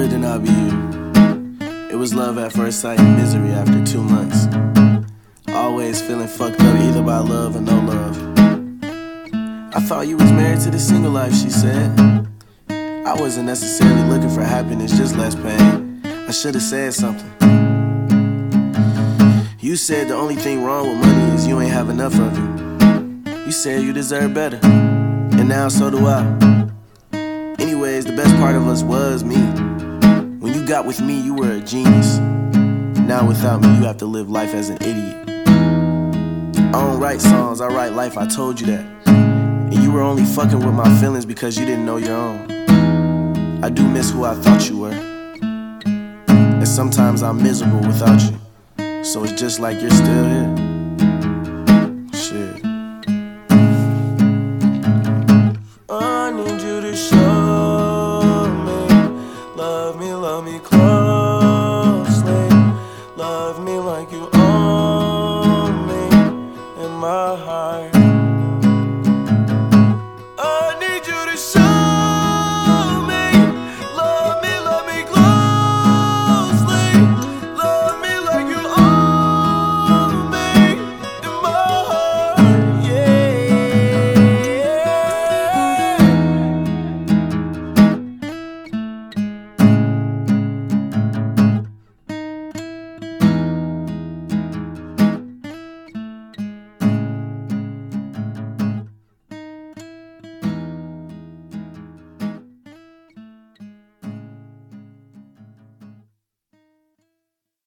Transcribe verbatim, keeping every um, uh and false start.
good to not be you. It was love at first sight and misery after two months. Always feeling fucked up either by love or no love. I thought you was married to the single life, she said. I wasn't necessarily looking for happiness, just less pain. I should've said something. You said the only thing wrong with money is you ain't have enough of it. You said you deserve better, and now so do I. Anyways, the best part of us was me. When you got with me, you were a genius. Now without me, you have to live life as an idiot. I don't write songs, I write life, I told you that. And you were only fucking with my feelings because you didn't know your own. I do miss who I thought you were. And sometimes I'm miserable without you. So it's just like you're still here.